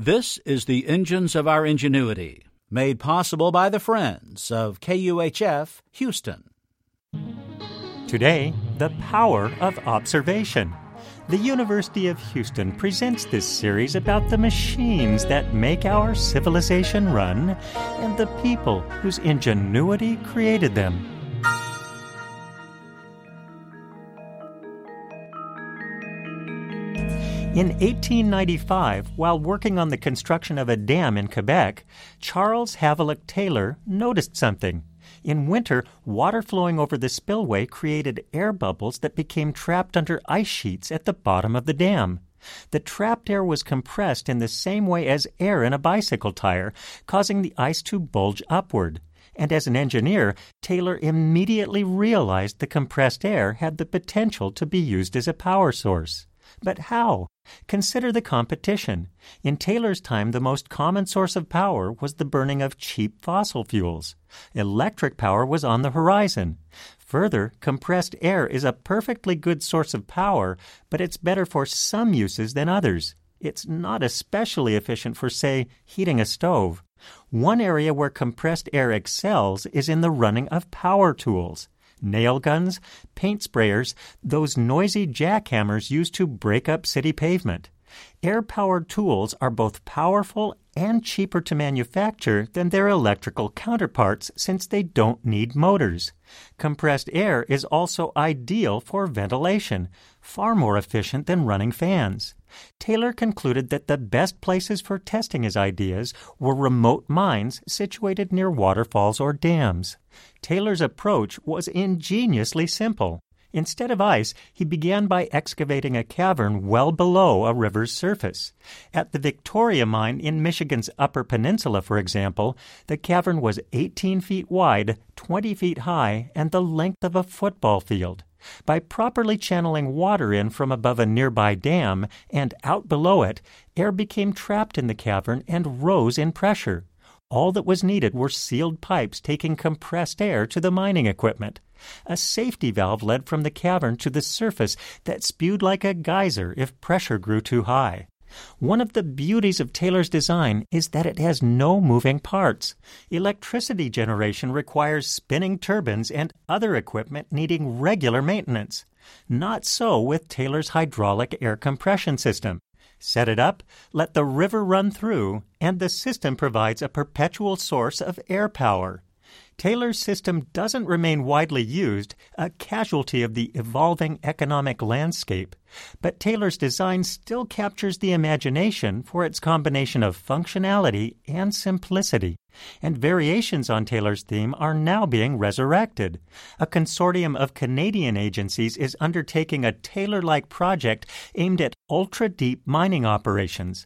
This is the Engines of Our Ingenuity, made possible by the friends of KUHF Houston. Today, the power of observation. The University of Houston presents this series about the machines that make our civilization run and the people whose ingenuity created them. In 1895, while working on the construction of a dam in Quebec, Charles Havelock Taylor noticed something. In winter, water flowing over the spillway created air bubbles that became trapped under ice sheets at the bottom of the dam. The trapped air was compressed in the same way as air in a bicycle tire, causing the ice to bulge upward. And as an engineer, Taylor immediately realized the compressed air had the potential to be used as a power source. But how? Consider the competition. In Taylor's time, the most common source of power was the burning of cheap fossil fuels. Electric power was on the horizon. Further, compressed air is a perfectly good source of power, but it's better for some uses than others. It's not especially efficient for, say, heating a stove. One area where compressed air excels is in the running of power tools. Nail guns, paint sprayers, those noisy jackhammers used to break up city pavement. Air-powered tools are both powerful and cheaper to manufacture than their electrical counterparts since they don't need motors. Compressed air is also ideal for ventilation, far more efficient than running fans. Taylor concluded that the best places for testing his ideas were remote mines situated near waterfalls or dams. Taylor's approach was ingeniously simple. Instead of ice, he began by excavating a cavern well below a river's surface. At the Victoria mine in Michigan's Upper Peninsula, for example, the cavern was 18 feet wide, 20 feet high, and the length of a football field. By properly channeling water in from above a nearby dam and out below it, air became trapped in the cavern and rose in pressure. All that was needed were sealed pipes taking compressed air to the mining equipment. A safety valve led from the cavern to the surface that spewed like a geyser if pressure grew too high. One of the beauties of Taylor's design is that it has no moving parts. Electricity generation requires spinning turbines and other equipment needing regular maintenance. Not so with Taylor's hydraulic air compression system. Set it up, let the river run through, and the system provides a perpetual source of air power. Taylor's system doesn't remain widely used, a casualty of the evolving economic landscape. But Taylor's design still captures the imagination for its combination of functionality and simplicity. And variations on Taylor's theme are now being resurrected. A consortium of Canadian agencies is undertaking a Taylor-like project aimed at ultra-deep mining operations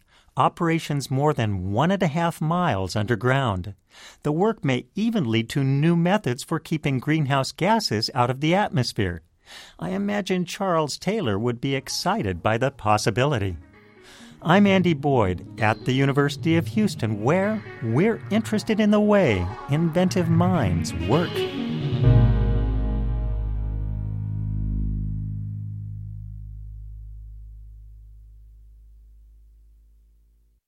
more than 1.5 miles underground. The work may even lead to new methods for keeping greenhouse gases out of the atmosphere. I imagine Charles Taylor would be excited by the possibility. I'm Andy Boyd at the University of Houston, where we're interested in the way inventive minds work.